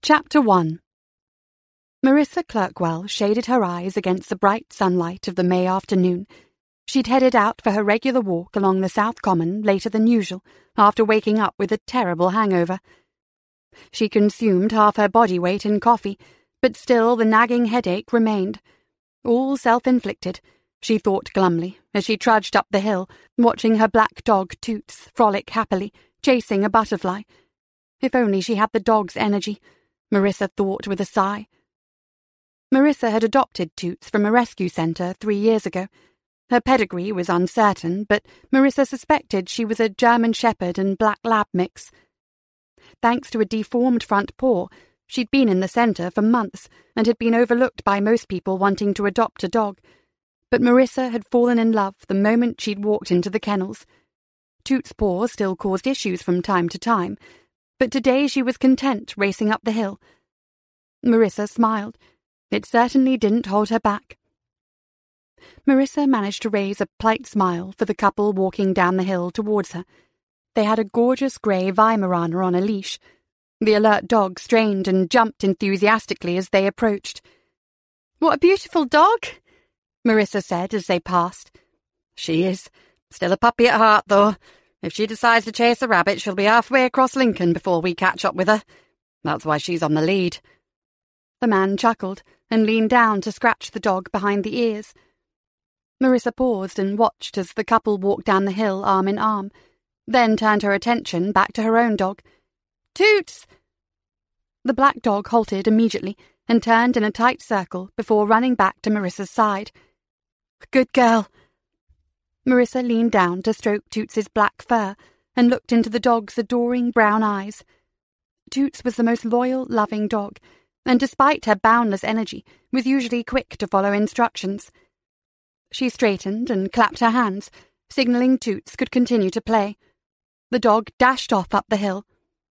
Chapter 1. Marissa Clerkwell shaded her eyes against the bright sunlight of the May afternoon. She'd headed out for her regular walk along the South Common later than usual, after waking up with a terrible hangover. She consumed half her body weight in coffee, but still the nagging headache remained. All self-inflicted, she thought glumly, as she trudged up the hill, watching her black dog Toots frolic happily, chasing a butterfly. If only she had the dog's energy, Marissa thought with a sigh. Marissa had adopted Toots from a rescue centre 3 years ago. Her pedigree was uncertain, but Marissa suspected she was a German Shepherd and Black Lab mix. Thanks to a deformed front paw, she'd been in the centre for months and had been overlooked by most people wanting to adopt a dog. But Marissa had fallen in love the moment she'd walked into the kennels. Toots' paw still caused issues from time to time, but today she was content racing up the hill. Marissa smiled. It certainly didn't hold her back. Marissa managed to raise a polite smile for the couple walking down the hill towards her. They had a gorgeous grey Weimaraner on a leash. The alert dog strained and jumped enthusiastically as they approached. "What a beautiful dog," Marissa said as they passed. "She is. Still a puppy at heart, though. If she decides to chase a rabbit, she'll be halfway across Lincoln before we catch up with her. That's why she's on the lead." The man chuckled and leaned down to scratch the dog behind the ears. Marissa paused and watched as the couple walked down the hill arm in arm, then turned her attention back to her own dog. "Toots!" The black dog halted immediately and turned in a tight circle before running back to Marissa's side. "Good girl." Marissa leaned down to stroke Toots's black fur and looked into the dog's adoring brown eyes. Toots was the most loyal, loving dog, and despite her boundless energy, was usually quick to follow instructions. She straightened and clapped her hands, signalling Toots could continue to play. The dog dashed off up the hill.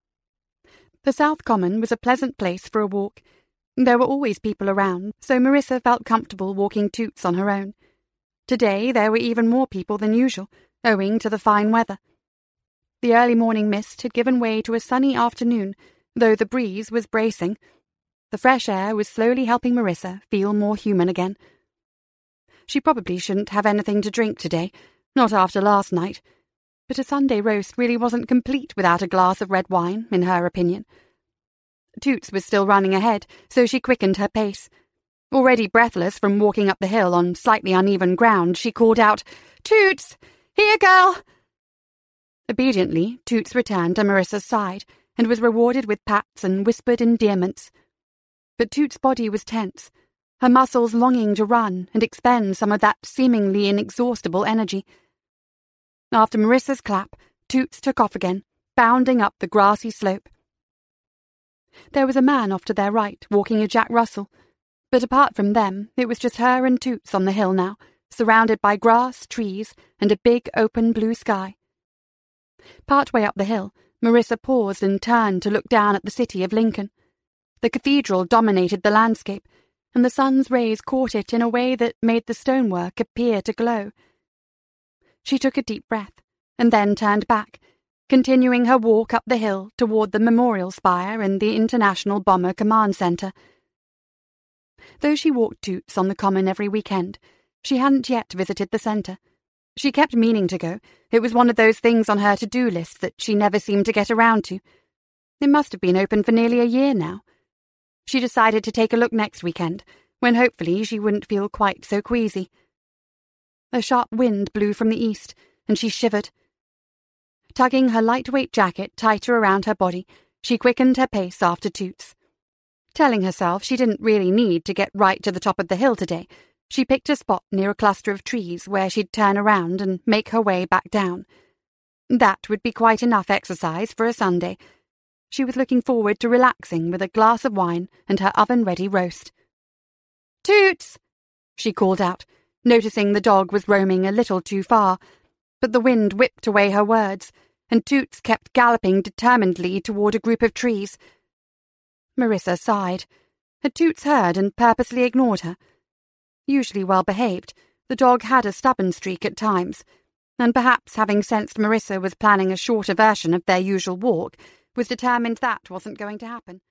The South Common was a pleasant place for a walk. There were always people around, so Marissa felt comfortable walking Toots on her own. Today there were even more people than usual, owing to the fine weather. The early morning mist had given way to a sunny afternoon, though the breeze was bracing. The fresh air was slowly helping Marissa feel more human again. She probably shouldn't have anything to drink today, not after last night, but a Sunday roast really wasn't complete without a glass of red wine, in her opinion. Toots was still running ahead, so she quickened her pace. Already breathless from walking up the hill on slightly uneven ground, she called out, "Toots! Here, girl!" Obediently, Toots returned to Marissa's side and was rewarded with pats and whispered endearments. But Toots' body was tense, her muscles longing to run and expend some of that seemingly inexhaustible energy. After Marissa's clap, Toots took off again, bounding up the grassy slope. There was a man off to their right, walking a Jack Russell, but apart from them, it was just her and Toots on the hill now, surrounded by grass, trees, and a big open blue sky. Partway up the hill, Marissa paused and turned to look down at the city of Lincoln. The cathedral dominated the landscape, and the sun's rays caught it in a way that made the stonework appear to glow. She took a deep breath, and then turned back, continuing her walk up the hill toward the memorial spire and the International Bomber Command Centre. Though she walked Toots on the common every weekend, she hadn't yet visited the centre. She kept meaning to go. It was one of those things on her to-do list that she never seemed to get around to. It must have been open for nearly a year now. She decided to take a look next weekend, when hopefully she wouldn't feel quite so queasy. A sharp wind blew from the east, and she shivered. Tugging her lightweight jacket tighter around her body, she quickened her pace after Toots. Telling herself she didn't really need to get right to the top of the hill today, she picked a spot near a cluster of trees where she'd turn around and make her way back down. That would be quite enough exercise for a Sunday. She was looking forward to relaxing with a glass of wine and her oven-ready roast. "Toots!" she called out, noticing the dog was roaming a little too far, but the wind whipped away her words, and Toots kept galloping determinedly toward a group of trees. Marissa sighed. Had Toots heard and purposely ignored her? Usually well behaved, the dog had a stubborn streak at times, and perhaps having sensed Marissa was planning a shorter version of their usual walk, was determined that wasn't going to happen.